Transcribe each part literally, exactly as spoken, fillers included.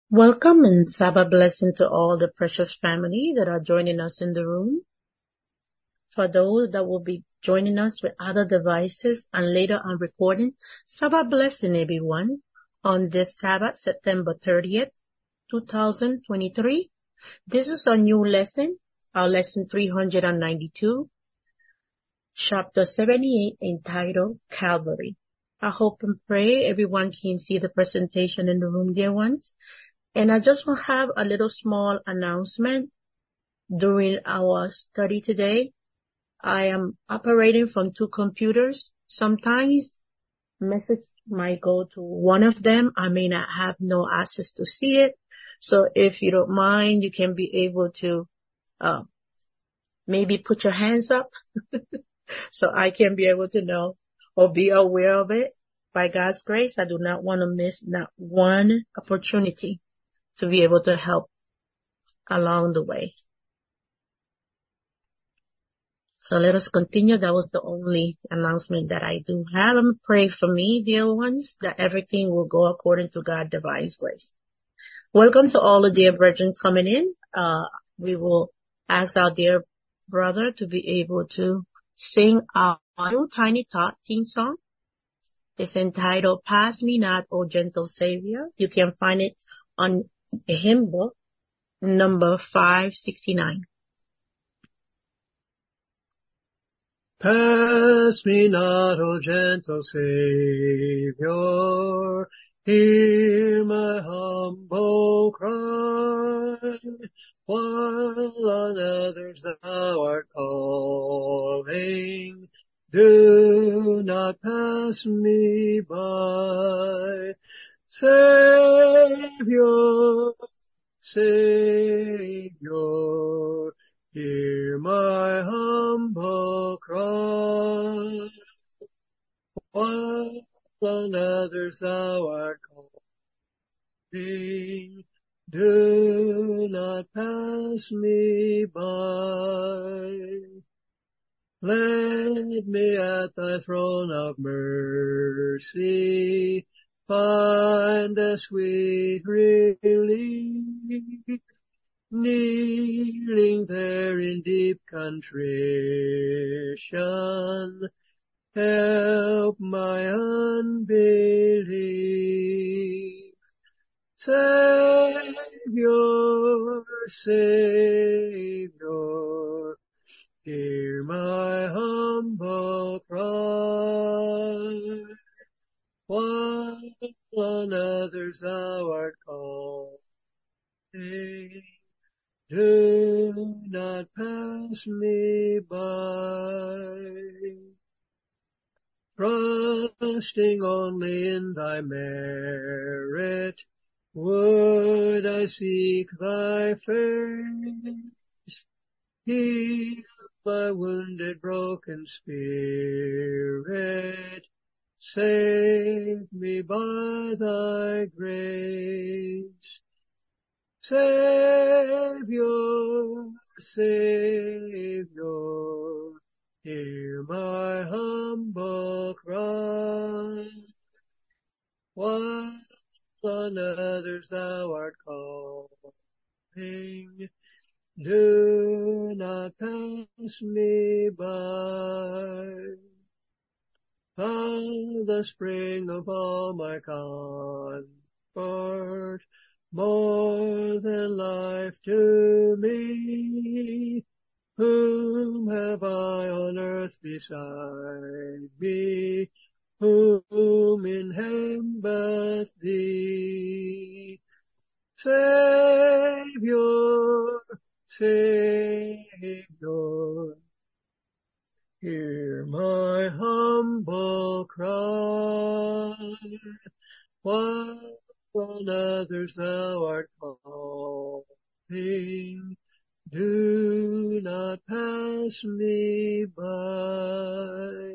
Welcome and Sabbath blessing to all the precious family that are joining us in the room. For those that will be joining us with other devices and later on recording, Sabbath blessing everyone on this Sabbath, September thirtieth, two thousand twenty-three. This is our new lesson, our lesson three hundred ninety-two, chapter seventy-eight, entitled Calvary. I hope and pray everyone can see the presentation in the room, dear ones. And I just will have a little small announcement during our study today. I am operating from two computers. Sometimes message might go to one of them. I may not have no access to see it. So if you don't mind, you can be able to uh, maybe put your hands up so I can be able to know or be aware of it. By God's grace, I do not want to miss not one opportunity to be able to help along the way. So let us continue. That was the only announcement that I do have. And pray for me, dear ones, that everything will go according to God's divine grace. Welcome to all the dear brethren coming in. Uh, we will ask our dear brother to be able to sing our new Tiny Tot theme song. It's entitled Pass Me Not, O Gentle Savior. You can find it on a hymn book, number five sixty-nine. Pass me not, O gentle Savior, hear my humble cry, while on others thou art calling, do not pass me by. Savior, Savior, hear my humble cry, while on others thou art calling, do not pass me by. Let me at thy throne of mercy find a sweet relief, kneeling there in deep contrition, help my unbelief. Savior, Savior, hear my humble cry, while on others thou art calling, do not pass me by. Trusting only in thy merit, would I seek thy face, heal my wounded, broken spirit, save me by thy grace. Savior, Savior, hear my humble cry, while on others thou art calling, do not pass me by. Thou the spring of all my comfort, more than life to me, whom have I on earth beside me, whom in heaven but thee. Savior, Savior, hear my humble cry, while on others thou art calling, do not pass me by.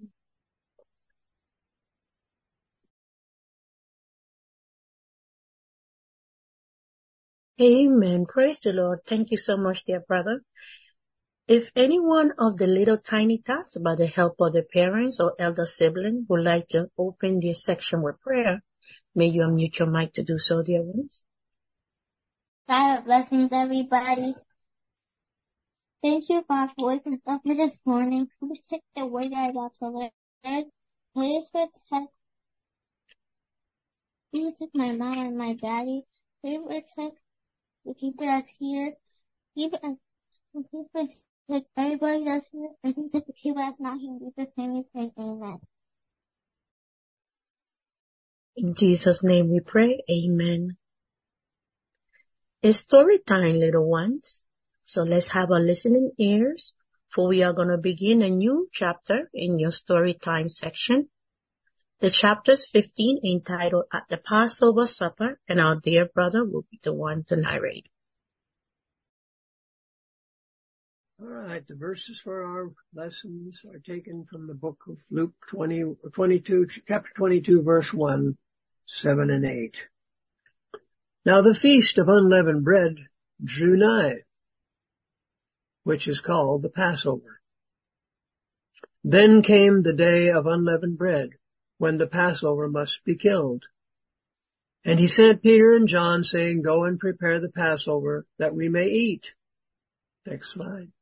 Amen. Praise the Lord. Thank you so much, dear brother. If anyone of the little tiny tots, by the help of their parents or elder sibling, would like to open this section with prayer, may you unmute your mic to do so, dear ones. God blessings, everybody. Thank you, God, for waking us up this morning. Please take the word that I got to learn. Please protect, please protect my mom and my daddy. Please protect the people that's here. Keep it, please protect everybody that's here. And please protect the people that's not here. In Jesus' name we pray, amen. In Jesus' name we pray, amen. It's story time, little ones. So let's have our listening ears, for we are going to begin a new chapter in your story time section. The chapter is fifteen, entitled At the Passover Supper, and our dear brother will be the one to narrate. All right, the verses for our lessons are taken from the book of Luke twenty, twenty-two, chapter twenty-two, verse one, seven and eight. Now the feast of unleavened bread drew nigh, which is called the Passover. Then came the day of unleavened bread, when the Passover must be killed. And he sent Peter and John, saying, Go and prepare the Passover, that we may eat. Next slide.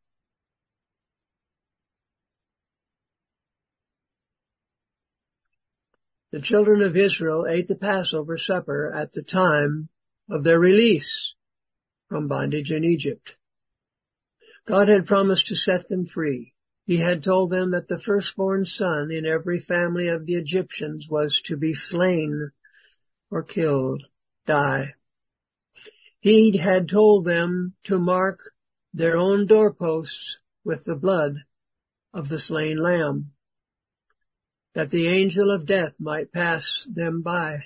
The children of Israel ate the Passover supper at the time of their release from bondage in Egypt. God had promised to set them free. He had told them that the firstborn son in every family of the Egyptians was to be slain or killed, die. He had told them to mark their own doorposts with the blood of the slain lamb, that the angel of death might pass them by.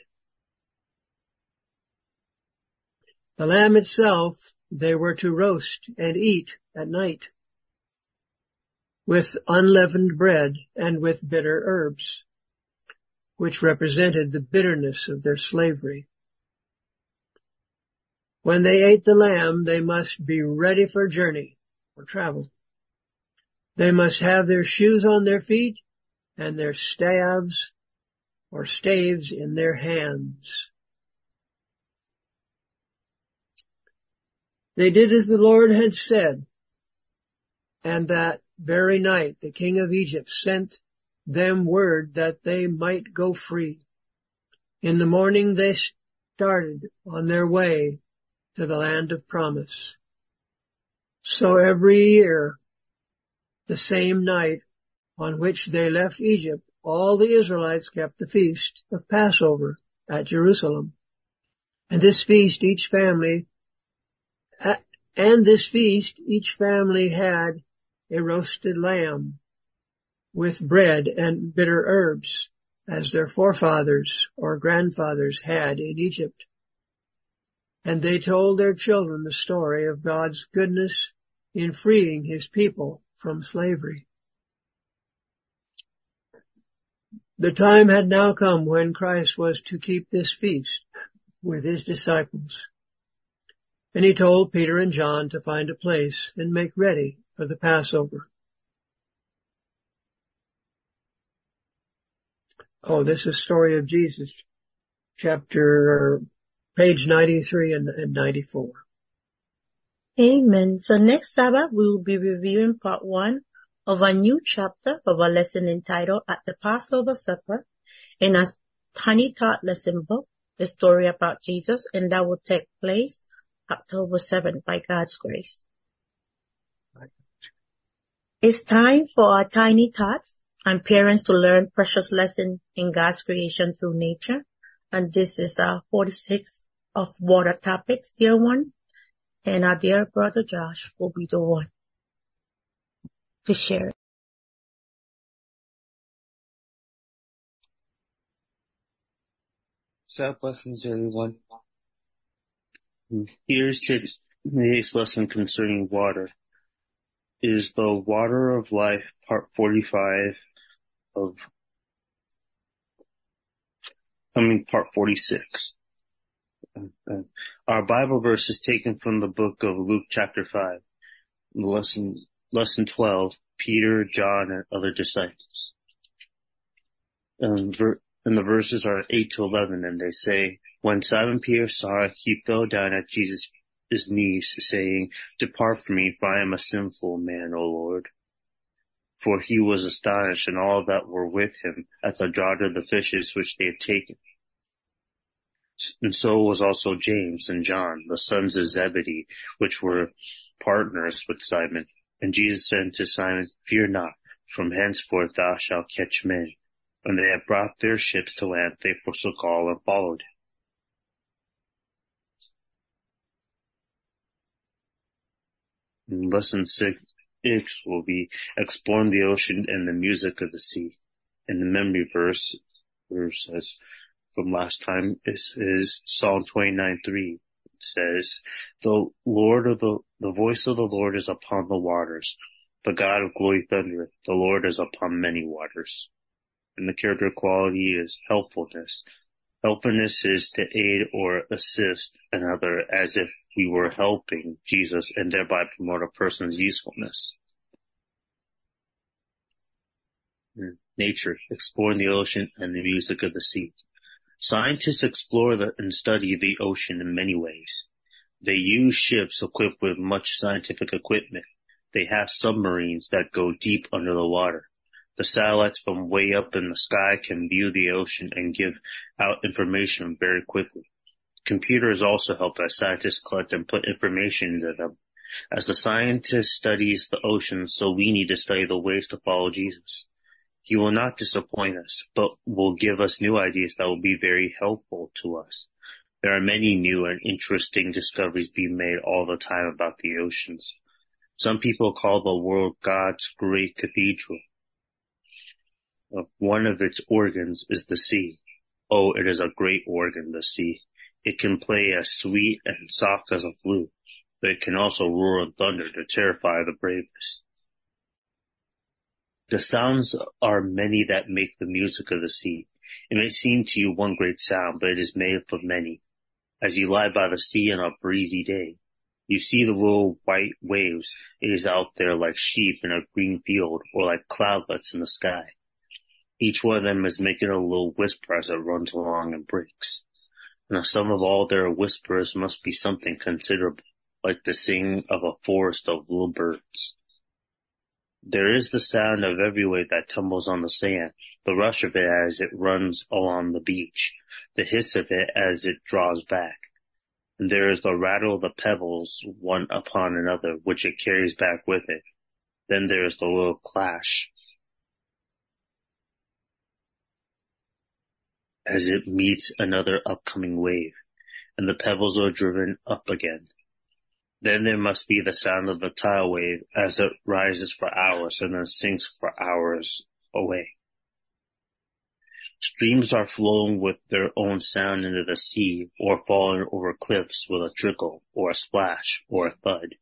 The lamb itself they were to roast and eat at night, with unleavened bread and with bitter herbs, which represented the bitterness of their slavery. When they ate the lamb, they must be ready for journey or travel. They must have their shoes on their feet and their staves or staves in their hands. They did as the Lord had said, and that very night the king of Egypt sent them word that they might go free. In the morning they started on their way to the land of promise. So every year, the same night on which they left Egypt, all the Israelites kept the feast of Passover at Jerusalem. And this feast each family And this feast, each family had a roasted lamb with bread and bitter herbs, as their forefathers or grandfathers had in Egypt. And they told their children the story of God's goodness in freeing his people from slavery. The time had now come when Christ was to keep this feast with his disciples. And he told Peter and John to find a place and make ready for the Passover. Oh, this is the story of Jesus, chapter, page ninety-three and, and ninety-four. Amen. So next Sabbath, we will be reviewing part one of a new chapter of our lesson entitled At the Passover Supper in a Tiny Tot lesson book, the story about Jesus, and that will take place October seventh by God's grace. It's time for our tiny tots and parents to learn precious lessons in God's creation through nature. And this is our forty-six of water topics, dear one. And our dear brother Josh will be the one to share it. Sabbath blessings, everyone. Here's today's lesson concerning water. It is the Water of Life, part forty-five of coming part forty-six. Our Bible verse is taken from the book of Luke chapter five, lesson, lesson twelve, Peter, John, and other disciples. And, ver- and the verses are eight to eleven, and they say, When Simon Peter saw it, he fell down at Jesus' his knees, saying, Depart from me, for I am a sinful man, O Lord. For he was astonished, and all that were with him, at the draught of the fishes which they had taken. And so was also James and John, the sons of Zebedee, which were partners with Simon. And Jesus said to Simon, Fear not, from henceforth thou shalt catch men. When they had brought their ships to land, they forsook all and followed him. Lesson six will be exploring the ocean and the music of the sea. And the memory verse, verse says, from last time is, is Psalm twenty-nine three. It says, The Lord of the, the voice of the Lord is upon the waters. The God of glory thundereth. The Lord is upon many waters. And the character quality is helpfulness. Helpfulness is to aid or assist another as if we were helping Jesus and thereby promote a person's usefulness. Nature, exploring the ocean and the music of the sea. Scientists explore the, and study the ocean in many ways. They use ships equipped with much scientific equipment. They have submarines that go deep under the water. The satellites from way up in the sky can view the ocean and give out information very quickly. Computers also help as scientists collect and put information into them. As the scientist studies the ocean, so we need to study the ways to follow Jesus. He will not disappoint us, but will give us new ideas that will be very helpful to us. There are many new and interesting discoveries being made all the time about the oceans. Some people call the world God's great cathedral. One of its organs is the sea. Oh, it is a great organ, the sea. It can play as sweet and soft as a flute, but it can also roar and thunder to terrify the bravest. The sounds are many that make the music of the sea. It may seem to you one great sound, but it is made up of many. As you lie by the sea on a breezy day, you see the little white waves. It is out there like sheep in a green field or like cloudlets in the sky. Each one of them is making a little whisper as it runs along and breaks. And the sum of all their whispers must be something considerable, like the singing of a forest of little birds. There is the sound of every wave that tumbles on the sand, the rush of it as it runs along the beach, the hiss of it as it draws back. And there is the rattle of the pebbles one upon another, which it carries back with it. Then there is the little clash as it meets another upcoming wave, and the pebbles are driven up again. Then there must be the sound of the tidal wave as it rises for hours and then sinks for hours away. Streams are flowing with their own sound into the sea or falling over cliffs with a trickle or a splash or a thud.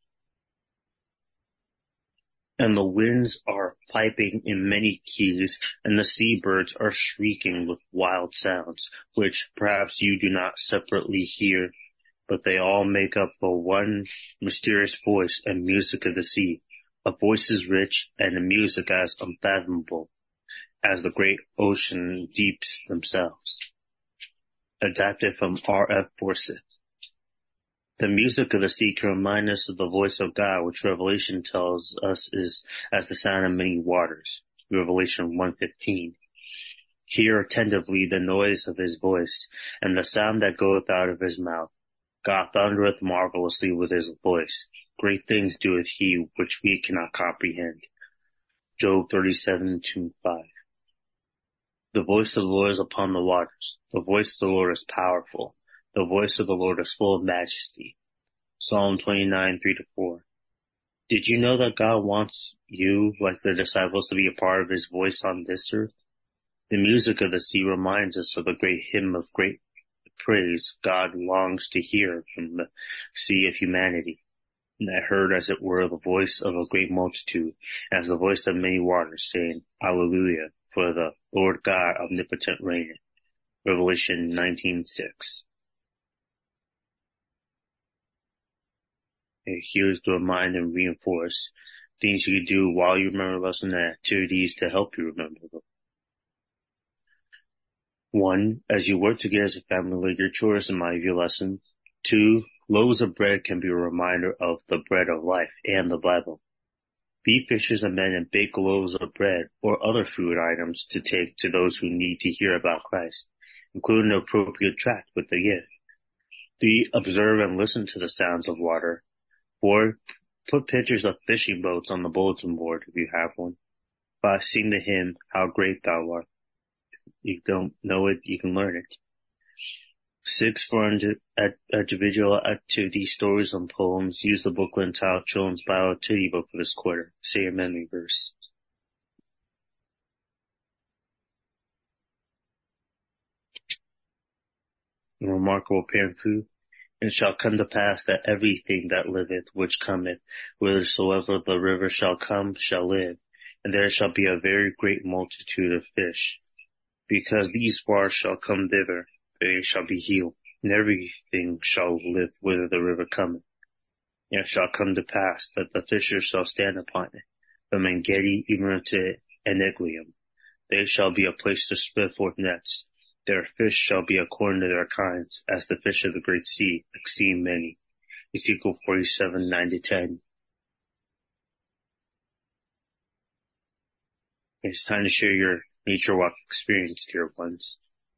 And the winds are piping in many keys, and the seabirds are shrieking with wild sounds, which perhaps you do not separately hear, but they all make up the one mysterious voice and music of the sea, a voice as rich and a music as unfathomable as the great ocean deeps themselves. Adapted from R F Forsyth. The music of the sea can remind us of the voice of God, which Revelation tells us is as the sound of many waters. Revelation one fifteen. Hear attentively the noise of his voice, and the sound that goeth out of his mouth. God thundereth marvelously with his voice. Great things doeth he, which we cannot comprehend. Job thirty-seven two five. The voice of the Lord is upon the waters. The voice of the Lord is powerful. The voice of the Lord is full of majesty. Psalm twenty-nine three to four. Did you know that God wants you, like the disciples, to be a part of his voice on this earth? The music of the sea reminds us of the great hymn of great praise God longs to hear from the sea of humanity. And I heard as it were the voice of a great multitude, as the voice of many waters, saying, Alleluia, for the Lord God omnipotent reigneth. Revelation nineteen six. Here's to remind and reinforce things you can do while you remember the lesson and activities to help you remember them. One, as you work together as a family, learn your chores and mind your lesson. Two, Loaves of bread can be a reminder of the bread of life and the Bible. Be fishers of men and bake loaves of bread or other food items to take to those who need to hear about Christ, including an appropriate tract with the gift. Three, observe and listen to the sounds of water. Four, put pictures of fishing boats on the bulletin board if you have one. Five, sing the hymn, How Great Thou Art. If you don't know it, you can learn it. Six, for individual activity, stories and poems, use the booklet entitled Children's Bible Activity Book for this quarter. Say your memory verse. A remarkable parenthood. And it shall come to pass that everything that liveth, which cometh, whithersoever the river shall come, shall live, and there shall be a very great multitude of fish. Because these waters shall come thither, they shall be healed, and everything shall live whither the river cometh. And it shall come to pass that the fishers shall stand upon it, from Engedi even to Eneglaim. There shall be a place to spread forth nets. Their fish shall be according to their kinds, as the fish of the great sea, exceeding many. Ezekiel forty-seven, nine to ten. It's time to share your nature walk experience, dear ones.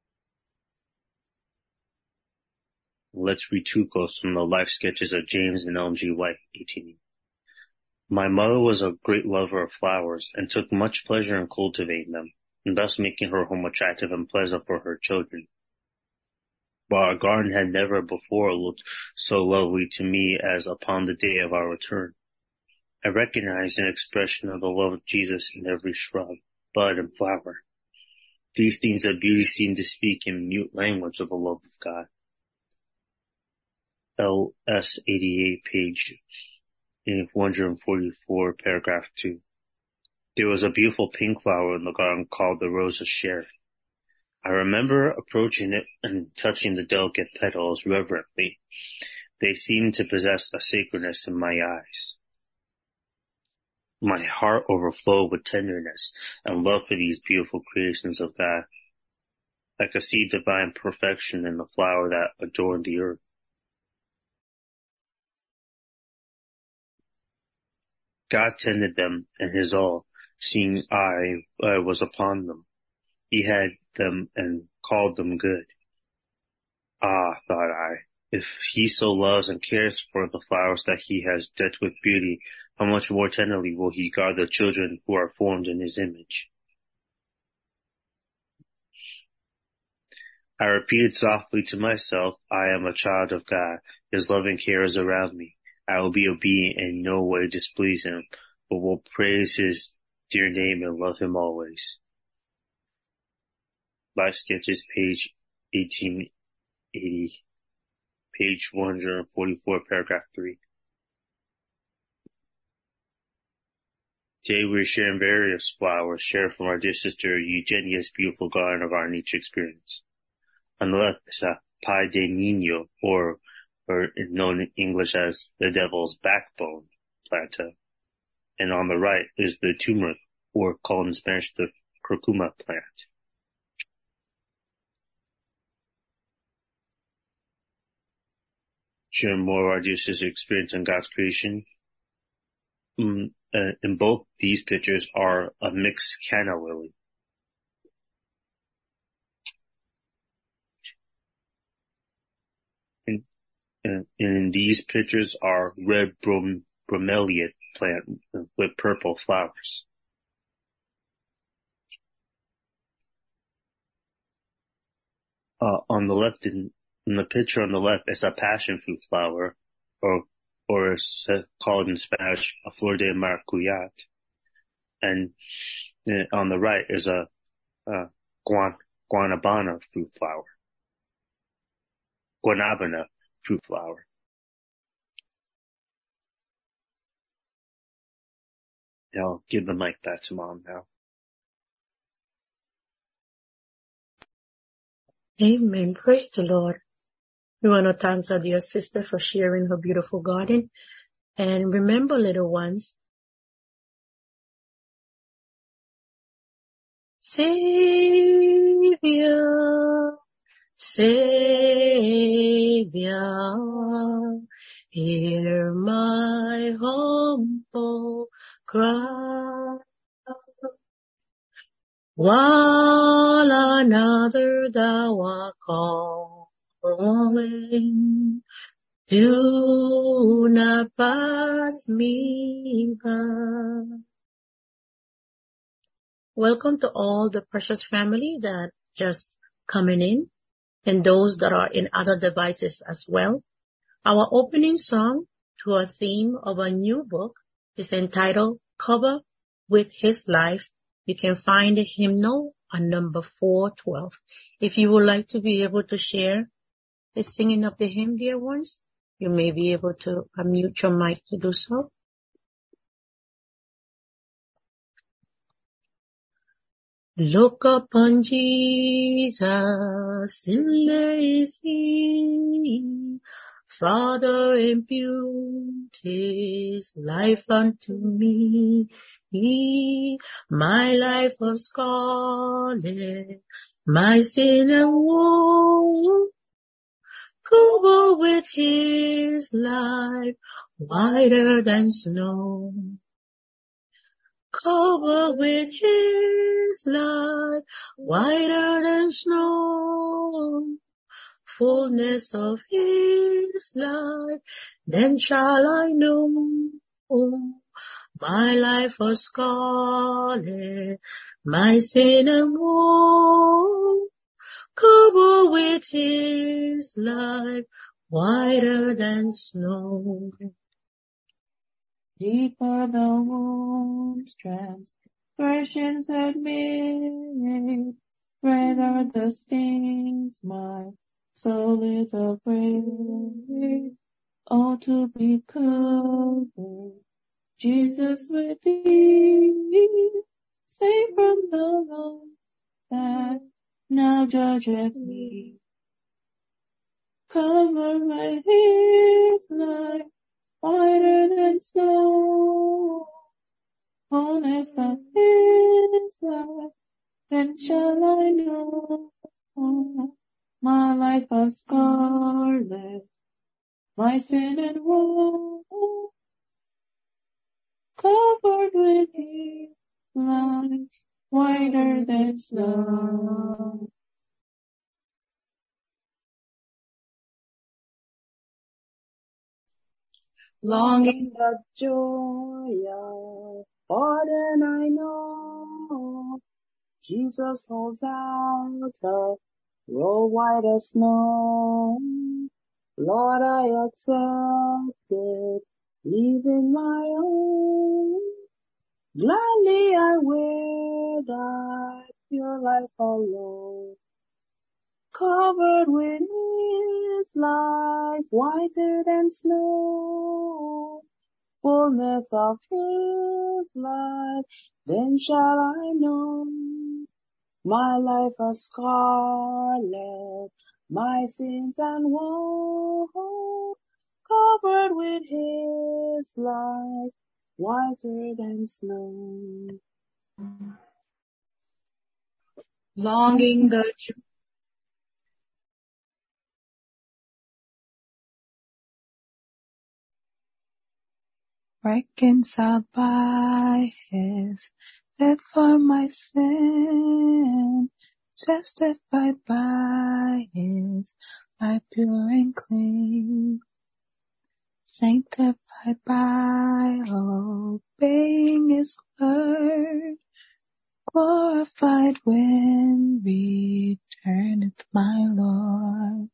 Let's read two quotes from the life sketches of James and Ellen G. White, eighteen. My mother was a great lover of flowers and took much pleasure in cultivating them, and thus making her home attractive and pleasant for her children. But our garden had never before looked so lovely to me as upon the day of our return. I recognized an expression of the love of Jesus in every shrub, bud, and flower. These things of beauty seemed to speak in mute language of the love of God. L S eighty-eight, page one forty-four, paragraph two. There was a beautiful pink flower in the garden called the Rose of Sharon. I remember approaching it and touching the delicate petals reverently. They seemed to possess a sacredness in my eyes. My heart overflowed with tenderness and love for these beautiful creations of God. I could see divine perfection in the flower that adorned the earth. God tended them in his all, seeing I, I was upon them. He had them and called them good. Ah, thought I, if he so loves and cares for the flowers that he has decked with beauty, how much more tenderly will he guard the children who are formed in his image. I repeated softly to myself, I am a child of God. His loving care is around me. I will be obedient and in no way displease him, but will praise his dear name and love him always. Life Sketches, page eighteen eighty, page one forty-four, paragraph three. Today we're sharing various flowers shared from our dear sister Eugenia's beautiful garden of our nature experience. On the left is a Pie de Nino, or or known in English as the devil's backbone planta. And on the right is the turmeric, or called in Spanish the curcuma plant. Sharing more of our dear sister's experience in God's creation. Mm, uh, in both these pictures are a mixed canna lily. In, uh, in these pictures are red brom, bromeliad plant with purple flowers. Uh, on the left, in, in the picture on the left is a passion fruit flower, or or is called in Spanish a flor de maracuyá. And uh, on the right is a, a guan, guanabana fruit flower. Guanabana fruit flower. I'll give the mic back to Mom now. Amen. Praise the Lord. We want to thank our dear sister for sharing her beautiful garden. And remember, little ones, Savior, Savior, hear my humble cry. While another thou art calling, do not pass me by. Welcome to all the precious family that just coming in and those that are in other devices as well. Our opening song to a theme of a new book is entitled Covered with His Life. You can find the hymnal on number four twelve. If you would like to be able to share the singing of the hymn, dear ones, you may be able to unmute your mic to do so. Look upon Jesus, sinless is He. Father, impute His life unto me. He, my life of scarlet, my sin and woe, covered with His life, whiter than snow. Covered with His light, whiter than snow, fullness of His light, then shall I know my life was scarlet, my sin and woe, covered with His light, whiter than snow. Deeper the wound's transgressions admit, red are the stains, my soul is afraid. Oh, to be covered, Jesus with Thee, save from the wrong that now judgeth me. Cover by His light, whiter than snow, fullness of His light, then shall I know my life was scarlet, my sin and woe, covered with His light, whiter than snow. Longing the joy of pardon I know, Jesus holds out a roll white as snow. Lord, I accept it, even my own. Gladly I wear Thy pure life alone. Covered with His life, whiter than snow, fullness of His light, then shall I know my life a scarlet, my sins and woe, covered with His light, whiter than snow. Longing the reconciled by His death for my sin, justified by His life pure and clean, sanctified by obeying His word, glorified when returneth my Lord.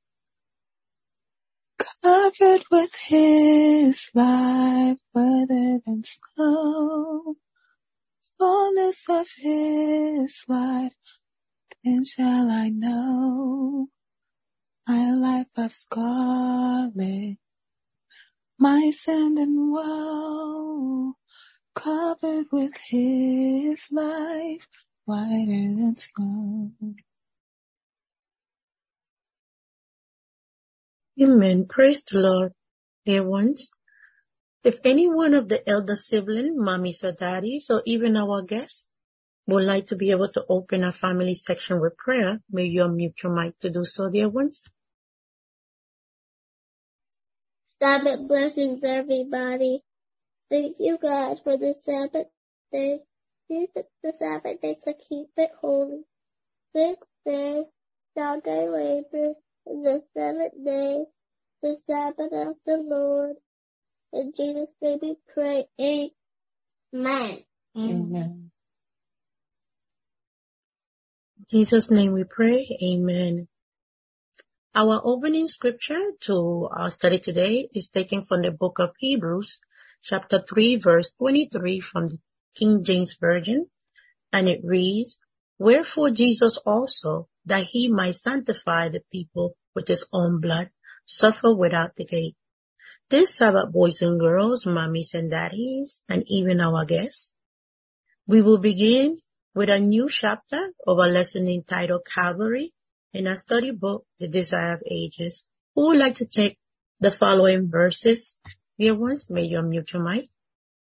Covered with His life, whiter than snow, fullness of His life, then shall I know my life of scarlet, my sin and woe, covered with His life, whiter than snow. Amen. Praise the Lord, dear ones. If any one of the elder sibling, mommies or daddies, or even our guests, would like to be able to open our family section with prayer, may you unmute your mic to do so, dear ones. Sabbath blessings, everybody. Thank you, God, for the Sabbath day. Use the Sabbath day to keep it holy. Six days shall they labor, and the seventh day, the Sabbath of the Lord. In Jesus' name we pray. Amen. Amen. In Jesus' name we pray. Amen. Our opening scripture to our study today is taken from the book of Hebrews, chapter three, verse twenty-three from the King James Version, and it reads, Wherefore Jesus also, that he might sanctify the people with his own blood, suffered without the gate. This Sabbath, boys and girls, mommies and daddies, and even our guests, we will begin with a new chapter of a lesson entitled Calvary in our study book, The Desire of Ages. Who would like to take the following verses? Dear ones, may you unmute your mic.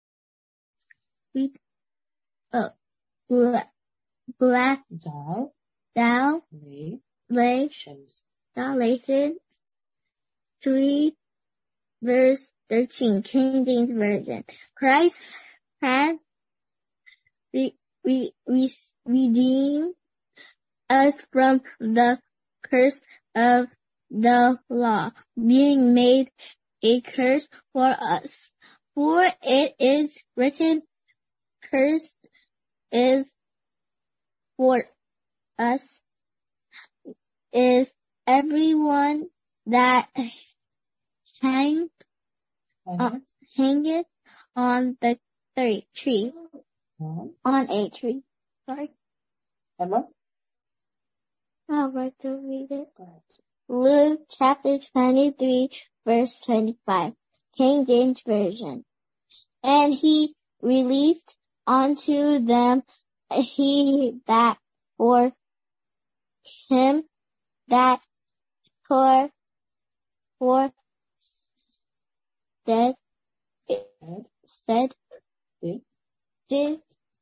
Uh, black, black, Thou, thou, lay, lay, shins. Galatians three, verse thirteen, King James Version. Christ has re, re, re, redeemed us from the curse of the law, being made a curse for us. For it is written, cursed is for us is everyone that hang, uh, hangeth on the third tree, On. on a tree. Sorry, Emma? I'd like to read it. Go ahead. Luke chapter twenty-three, verse twenty-five, King James Version. And he released unto them he that for him that for for said said Did. did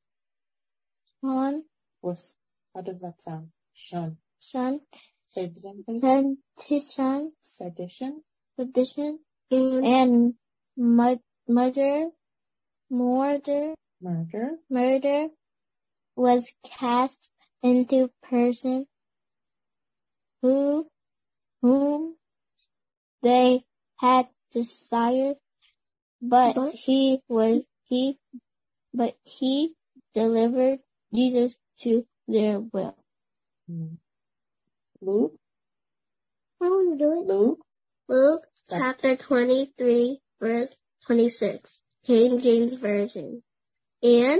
on Was. How does that sound? Shun. son Say it again, please. sedition Sedition. sedition and mud, murder murder Murder. murder was cast into person who whom they had desired, but, but he was he but he delivered Jesus to their will. Mm. Luke. I want to do it. Luke. Luke chapter twenty-three, verse twenty-six, King James Version. And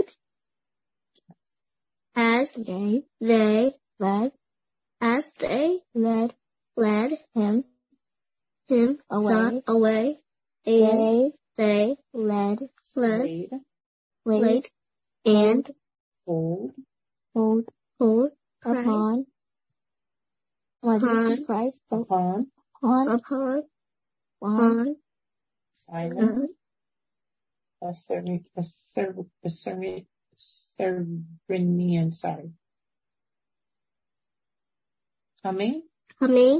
as they, they led, as they led, led him, him away, away, and they, they led, led, Laid. laid, and Hold. hold, hold upon, upon, Christ, Upon. upon, upon, upon, Simon. A certain, a certain, a certain, Cyrenian, sorry. Coming. coming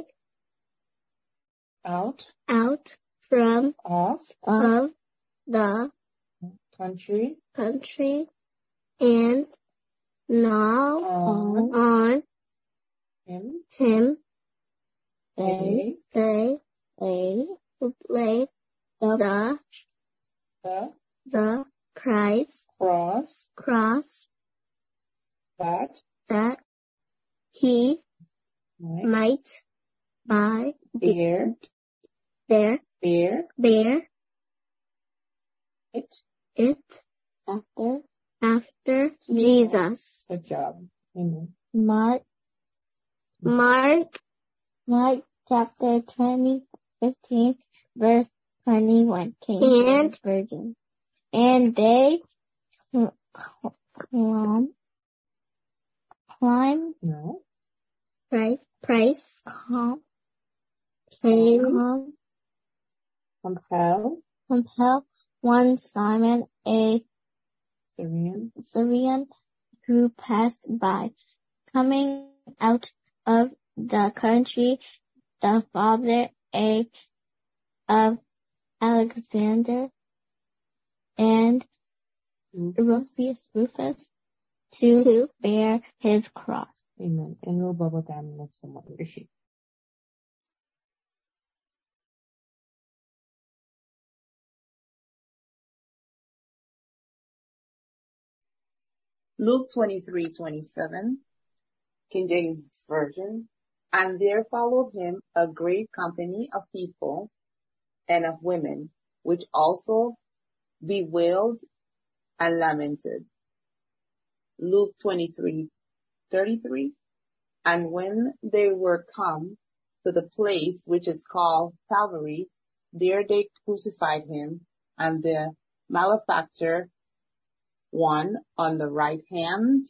Out. out from Off. of the Country. country, and now On. on Him. him They. they lay lay the The. the Christ Cross. cross That. that he Might. might by Bear. bear Bear. bear It. it after after Jesus. Good job. Amen. Mark Mark Mark chapter twenty, fifteen, verse twenty-one, King James Version. And they climb, climb, No. price, price, com, came, com, Compel. compel one Simon, a Syrian. Syrian who passed by. Coming out of the country, the father A of Alexander and Rufus, Rufus to, to bear his cross. Amen. And we'll bubble down and let someone appreciate. Luke twenty-three twenty-seven, King James Version. And there followed him a great company of people and of women, which also bewailed and lamented. Luke twenty-three thirty-three. And when they were come to the place which is called Calvary, there they crucified him, and the malefactor one on the right hand.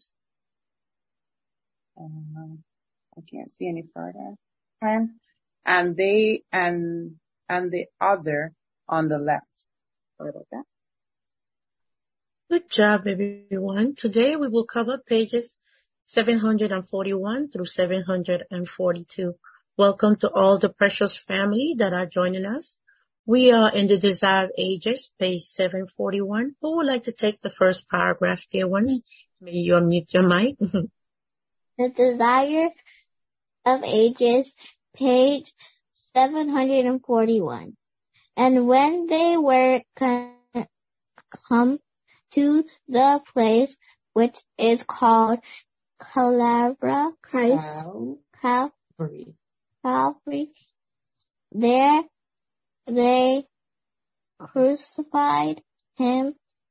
Um, I can't see any further. And, and they and and the other on the left. Sorry about that. Good job, everyone. Today we will cover pages seven hundred forty-one through seven hundred forty-two. Welcome to all the precious family that are joining us. We are in the Desire of Ages, page seven forty-one. Who would like to take the first paragraph, dear ones? May you unmute your mic. The Desire of Ages, page seven hundred forty-one. And when they were come to the place which is called Calvary, Christ, Cal, Calvary. Calvary, there they crucified him,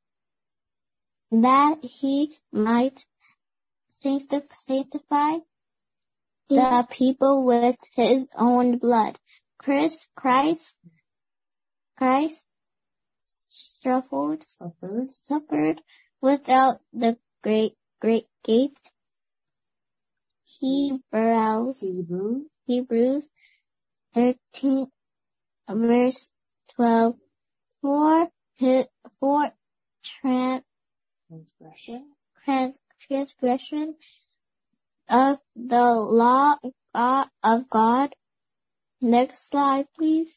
that he might sanctify the people with his own blood. Christ, Christ, Christ suffered, Suffered. suffered without the great, great gate. Hebrews, Hebrews. Hebrews thirteen, verse twelve. For his, for trans, Transgression. trans, transgression of the law of God, of God. Next slide, please.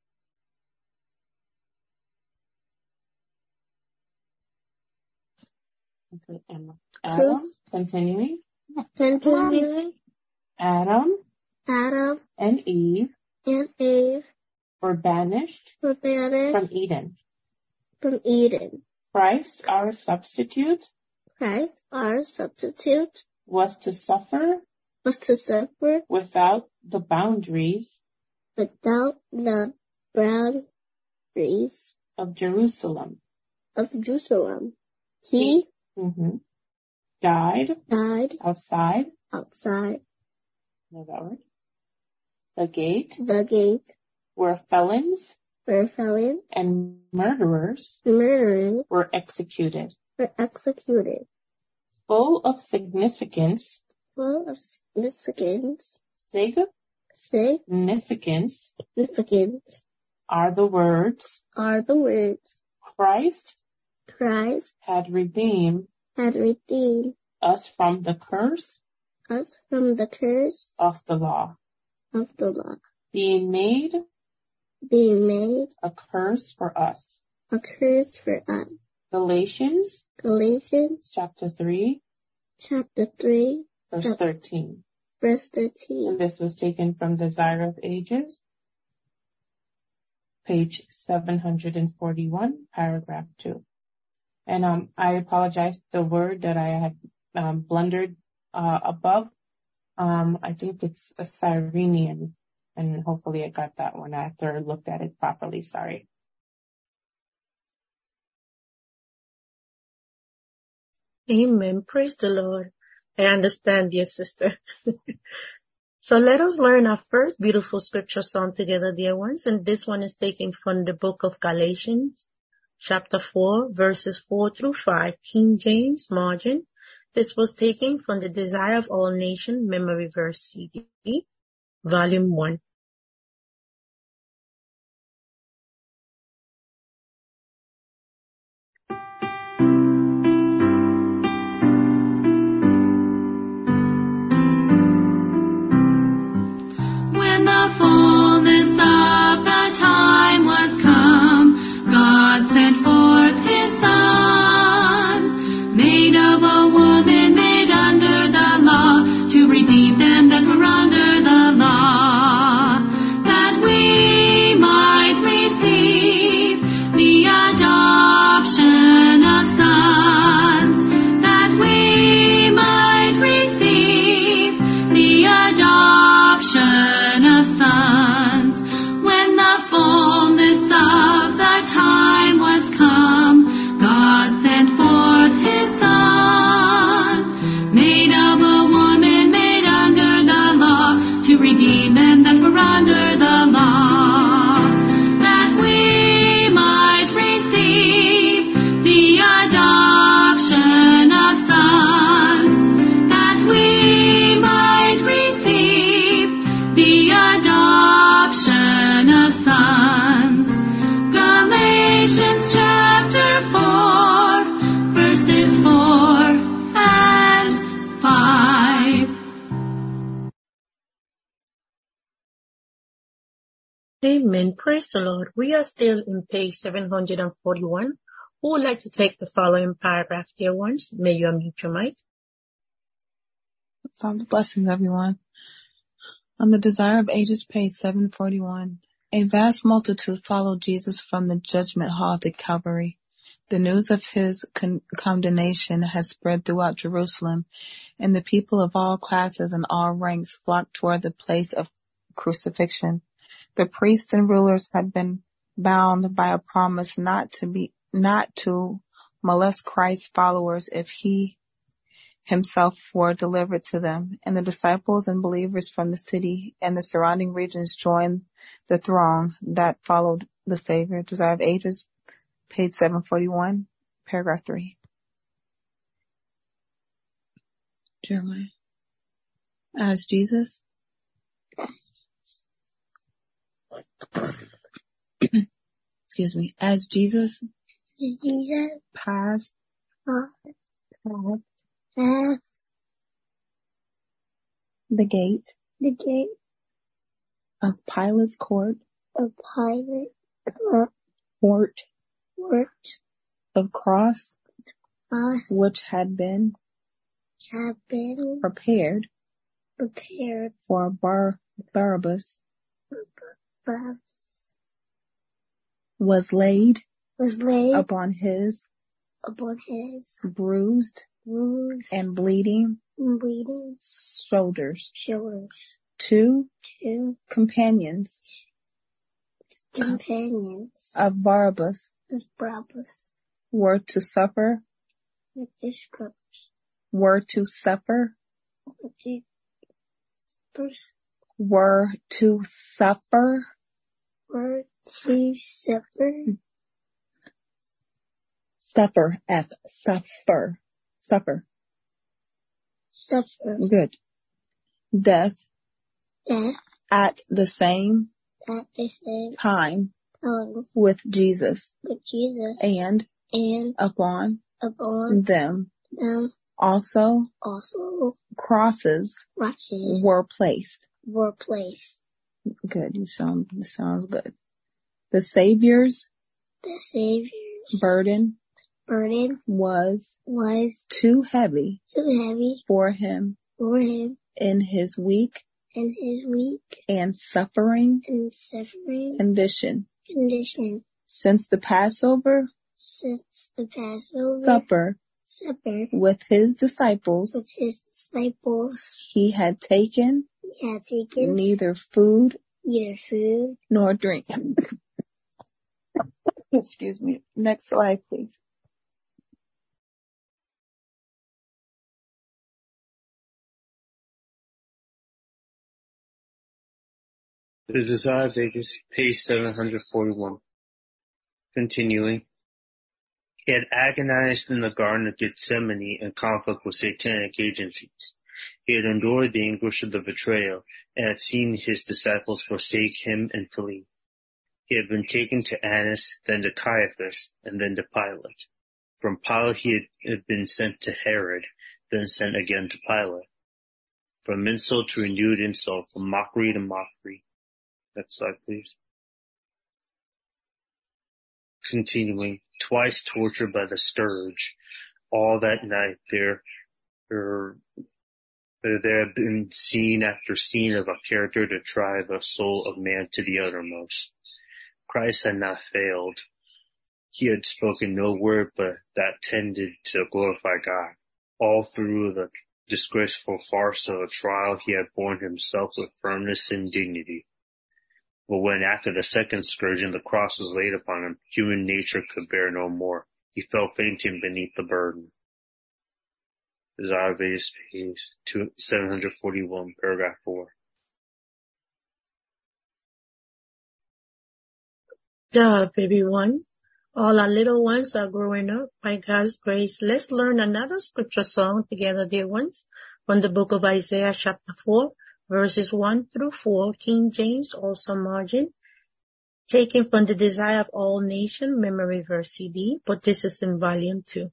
Okay, Emma. Adam. Truth. Continuing. Continuing. Adam Adam and Eve and Eve were banished were banished from Eden. from Eden. Christ, our substitute, Christ, our substitute, was to suffer was to suffer without the boundaries without the boundaries of Jerusalem. of Jerusalem. He Mm-hmm. Died died outside. outside Know that word? The gate, the gate where felons where felons, and murderers murderers were executed. were executed. Full of significance, Full of significance, significance significance are the words, are the words Christ Christ had redeemed had redeemed us from the curse us from the curse of the law, of the law, being made being made a curse for us. a curse for us. Galatians Galatians chapter three, chapter three, verse chap- thirteen. verse And thirteen. this was taken from Desire of Ages, page seven hundred forty-one, paragraph two. And um, I apologize, the word that I had um, blundered uh, above, um, I think it's a Cyrenian, and hopefully I got that one after I looked at it properly. Sorry. Amen. Praise the Lord. I understand, dear sister. So let us learn our first beautiful scripture song together, dear ones. And this one is taken from the book of Galatians, chapter four, verses four through five, King James margin. This was taken from the Desire of All Nation Memory Verse C D, volume one. Amen. Praise the Lord. We are still in page seven hundred forty-one. Who would like to take the following paragraph, dear ones? May you unmute your mic. Psalms blessings, everyone. On the Desire of Ages, page seven forty-one. A vast multitude followed Jesus from the judgment hall to Calvary. The news of his con- condemnation has spread throughout Jerusalem, and the people of all classes and all ranks flocked toward the place of crucifixion. The priests and rulers had been bound by a promise not to be not to molest Christ's followers if he himself were delivered to them, and the disciples and believers from the city and the surrounding regions joined the throng that followed the Savior. Desire of Ages, page seven forty-one, paragraph three. Jeremiah. As Jesus. Excuse me. As Jesus. Jesus Passed. passed Passed. past The gate the gate of Pilate's court, of Pilate, court, court court of cross, cross which had been had been prepared prepared for Bar- Barabbas, Barabbas was laid was laid upon his upon his bruised bruised and bleeding and bleeding shoulders. shoulders. Two Two companions companions of Barabbas of Barabbas were to suffer, with the scriptures, were to suffer, with the scriptures, were to suffer were to suffer, suffer, F, suffer, suffer, suffer good, death death at the same at the same time time with Jesus, with Jesus, and and upon upon them them also also crosses crosses were placed. were placed. Good, you sound, you sounds good. The Savior's The Savior's burden burden was was too heavy too heavy for him for him in his weak in his weak and suffering and suffering condition. condition. Since the Passover Since the Passover supper supper with his disciples, with his disciples, he had taken he had taken neither food neither food nor drink. Excuse me. Next slide, please. The Desire of Ages, page seven hundred forty-one. Continuing. He had agonized in the Garden of Gethsemane in conflict with satanic agencies. He had endured the anguish of the betrayal and had seen his disciples forsake him and flee. He had been taken to Annas, then to Caiaphas, and then to Pilate. From Pilate he had been sent to Herod, then sent again to Pilate. From insult to renewed insult, from mockery to mockery. Next slide, please. Continuing, twice tortured by the scourge. All that night there, there, there had been scene after scene of a character to try the soul of man to the uttermost. Christ had not failed. He had spoken no word but that tended to glorify God. All through the disgraceful farce of a trial, he had borne himself with firmness and dignity. But when after the second scourging the cross was laid upon him, human nature could bear no more. He fell fainting beneath the burden. Desire of Ages, page seven hundred forty-one, paragraph four. Duh, baby one. All our little ones are growing up by God's grace. Let's learn another scripture song together, dear ones, from the book of Isaiah chapter four, verses one through four, King James, also margin, taken from the Desire of All Nation Memory Verse C D, but this is in volume two.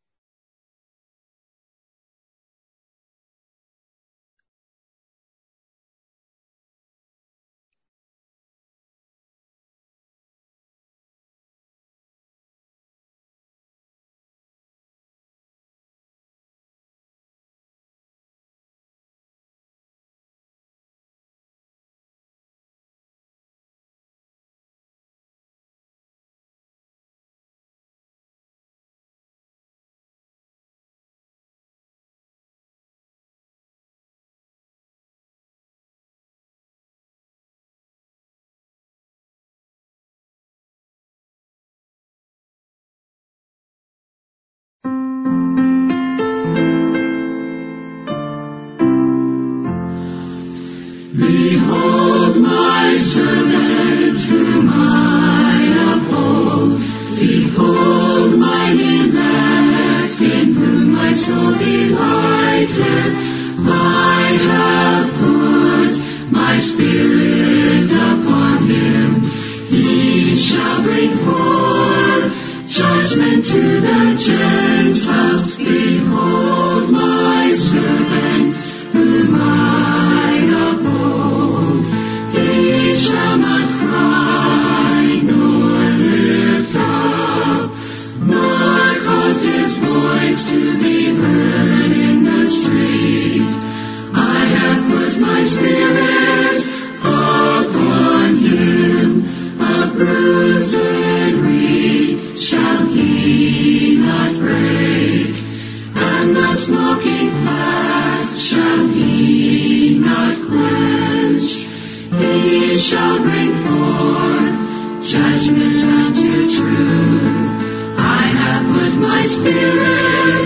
shall bring forth judgment to the Gentiles. Behold my servant, whom I uphold. He shall not cry, nor lift up, nor cause his voice to be heard in the street. I have put my spirit upon him, a bruised reed shall he not break, and the smoking flax shall he not quench. He shall bring forth judgment unto truth. I have put my spirit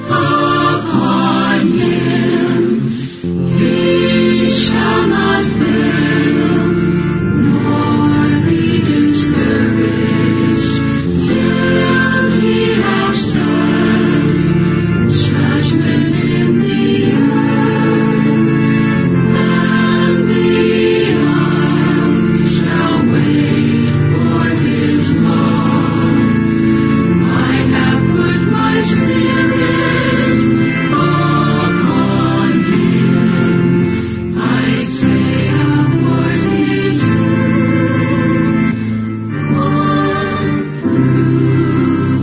upon him. He shall not fail, nor be discouraged, till he have set judgment in the earth, and the earth shall wait for his law. I have put my spirit upon him. Isaiah forty-two, one through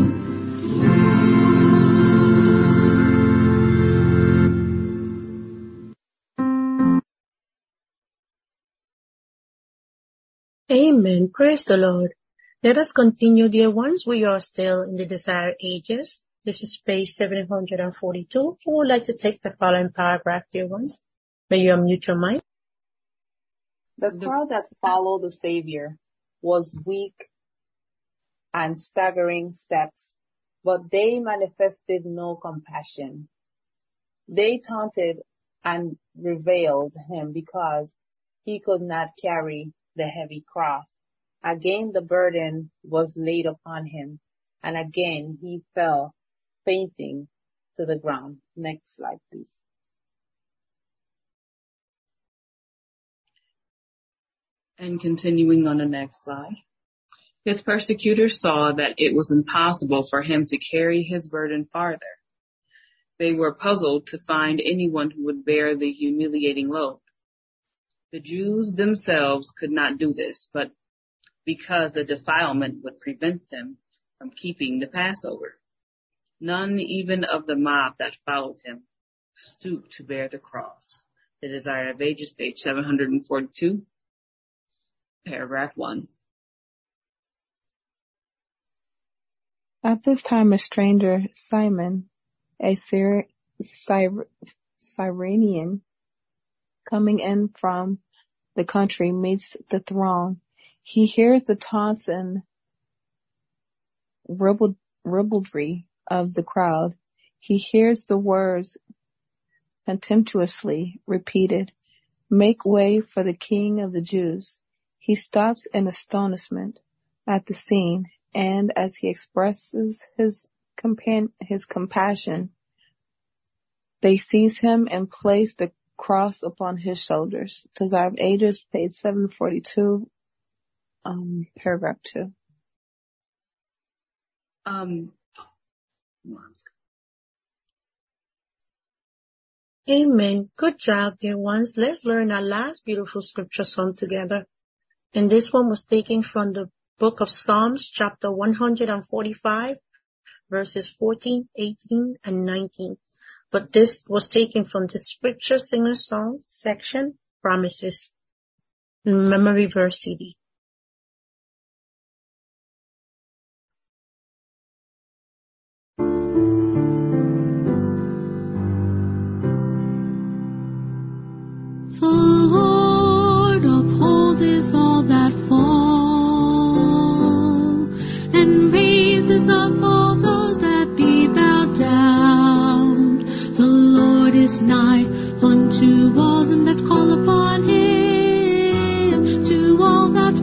Amen. Praise the Lord. Let us continue, dear ones. We are still in the Desire Ages. This is page seven forty-two. Who would like to take the following paragraph, dear ones? May you unmute your mic. The crowd that followed the Savior was weak and staggering steps, but they manifested no compassion. They taunted and reviled him because he could not carry the heavy cross. Again the burden was laid upon him, and again he fell fainting to the ground. Next slide, please. And continuing on the next slide. His persecutors saw that it was impossible for him to carry his burden farther. They were puzzled to find anyone who would bear the humiliating load. The Jews themselves could not do this, but because the defilement would prevent them from keeping the Passover. None even of the mob that followed him stooped to bear the cross. The Desire of Ages, page seven forty-two, paragraph one. At this time, a stranger, Simon, a Syr- Syr- Cyrenian, coming in from the country, meets the throng. He hears the taunts and ribald- ribaldry of the crowd. He hears the words contemptuously repeated, "Make way for the King of the Jews." He stops in astonishment at the scene, and as he expresses his compan- his compassion, they seize him and place the cross upon his shoulders. Desire of Ages, page seven forty-two, um, paragraph two. Um, Amen. Good job, dear ones. Let's learn our last beautiful scripture song together. And this one was taken from the book of Psalms, chapter one forty-five, verses fourteen, eighteen, and nineteen. But this was taken from the Scripture Singer Song section, Promises, Memory Verse C D. The Lord upholdeth all that fall, and raiseth up all those that be bowed down. The Lord is nigh unto all them that call upon him, to all that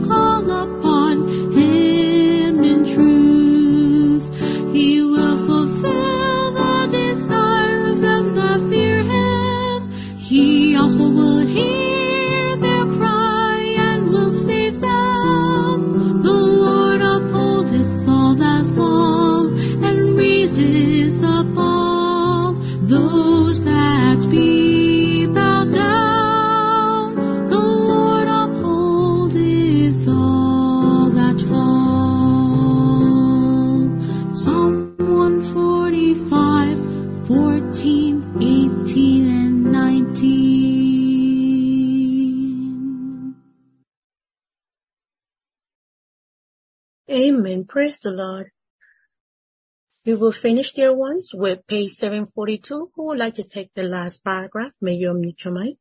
Amen. Praise the Lord. We will finish, dear ones, with page seven forty-two. Who would like to take the last paragraph? May you unmute your mic.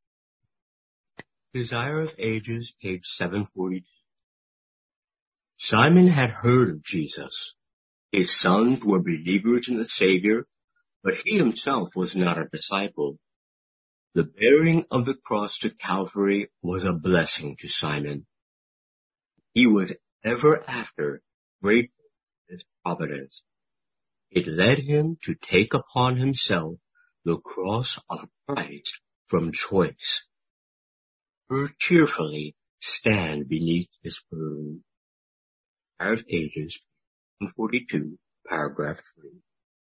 Desire of Ages, page seven forty-two. Simon had heard of Jesus. His sons were believers in the Savior, but he himself was not a disciple. The bearing of the cross to Calvary was a blessing to Simon. He was ever after grateful for his providence. It led him to take upon himself the cross of Christ from choice. Ever cheerfully stand beneath his burden. Desire of Ages, one forty-two, paragraph three.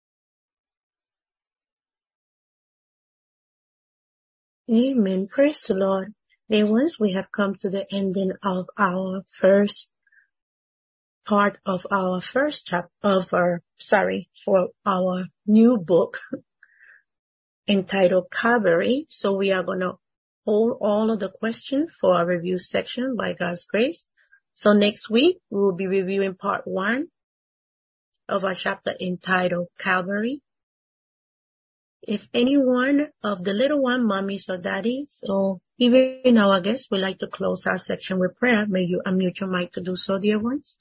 Amen. Praise the Lord. Dear ones, we have come to the ending of our first part of our first chapter of our, sorry, for our new book entitled Calvary. So we are going to hold all of the questions for our review section by God's grace. So next week, we will be reviewing part one of our chapter entitled Calvary. If anyone of the little one, mommies or daddies, or even our guests would like to close our section with prayer, may you unmute your mic to do so, dear ones.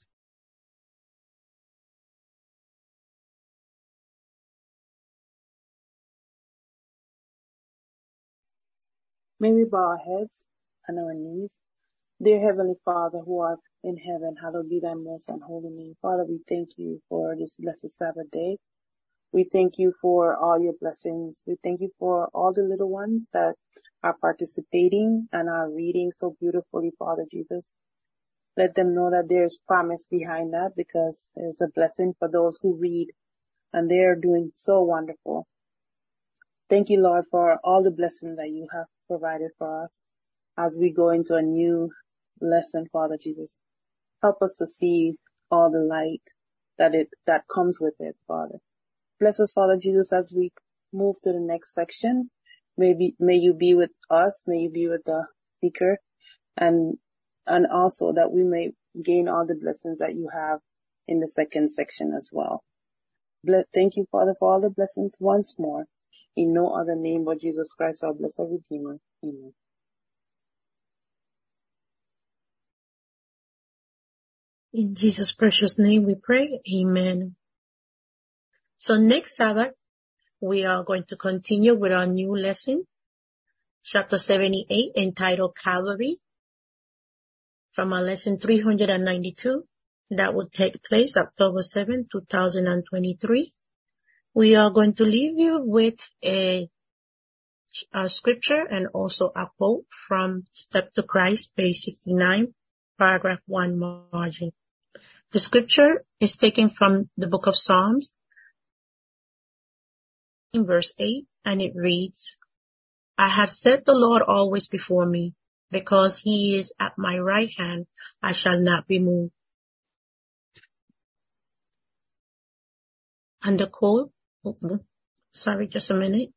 May we bow our heads and our knees. Dear Heavenly Father, who art in heaven, hallowed be thy most and holy name. Father, we thank you for this blessed Sabbath day. We thank you for all your blessings. We thank you for all the little ones that are participating and are reading so beautifully, Father Jesus. Let them know that there's promise behind that, because it's a blessing for those who read, and they're doing so wonderful. Thank you, Lord, for all the blessings that you have provided for us as we go into a new lesson, Father Jesus. Help us to see all the light that it that comes with it, Father. Bless us, Father Jesus, as we move to the next section. May, be, may you be with us. May you be with the speaker, and and also that we may gain all the blessings that you have in the second section as well. Bless, thank you, Father, for all the blessings once more. In no other name but Jesus Christ, our blessed Redeemer. Amen. In Jesus' precious name we pray. Amen. So next Sabbath, we are going to continue with our new lesson, chapter seventy-eight, entitled Calvary, from our lesson three hundred ninety-two. That will take place October seventh, two thousand twenty-three. We are going to leave you with a, a scripture and also a quote from Step to Christ, page sixty-nine, paragraph one margin. The scripture is taken from the book of Psalms, in verse eight, and it reads, I have set the Lord always before me, because he is at my right hand, I shall not be moved. And the quote, sorry, just a minute.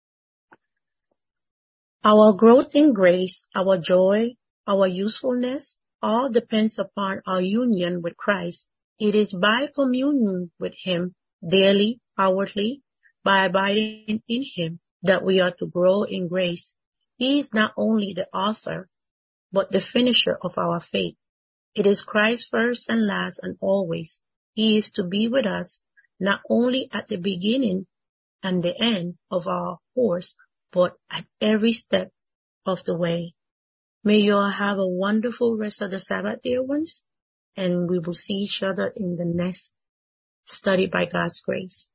Our growth in grace, our joy, our usefulness, all depends upon our union with Christ. It is by communion with him, daily, hourly, by abiding in him, that we are to grow in grace. He is not only the author, but the finisher of our faith. It is Christ first and last and always. He is to be with us, not only at the beginning and the end of our course, but at every step of the way. May you all have a wonderful rest of the Sabbath, dear ones, and we will see each other in the next study by God's grace.